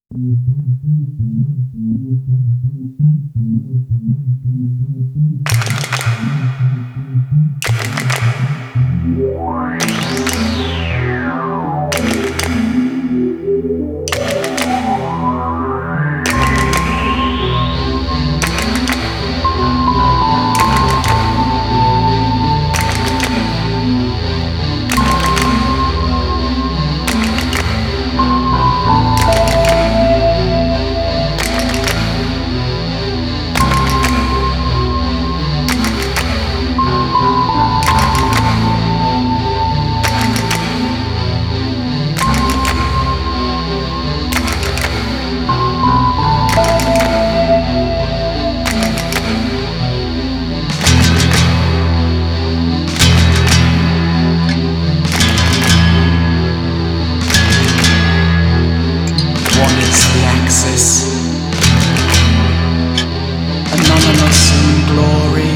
Anonymous in glory,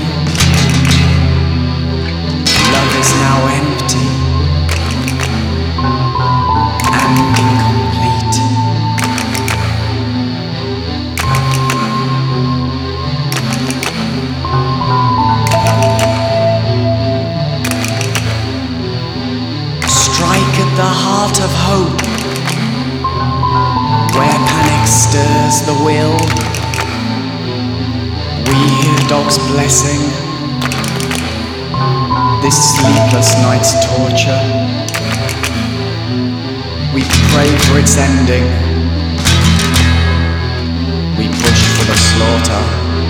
love is now empty and incomplete. Strike at the heart of hope, where panic stirs the will. We hear dogs blessing this sleepless night's torture. We pray for its ending. We push for the slaughter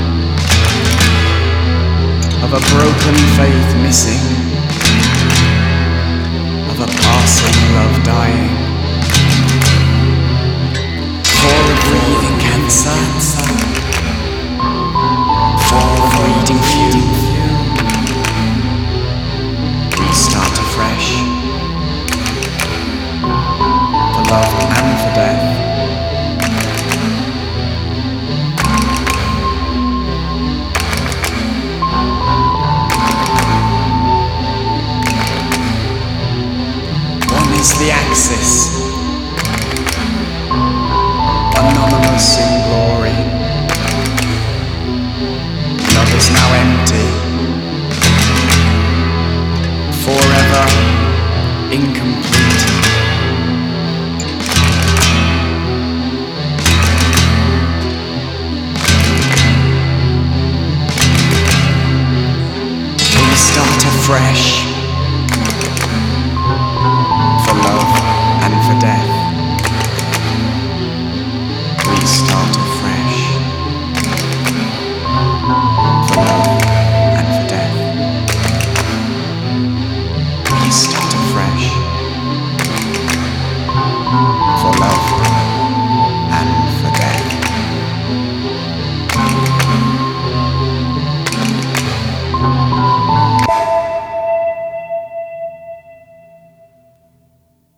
of a broken faith missing, of a passing love dying.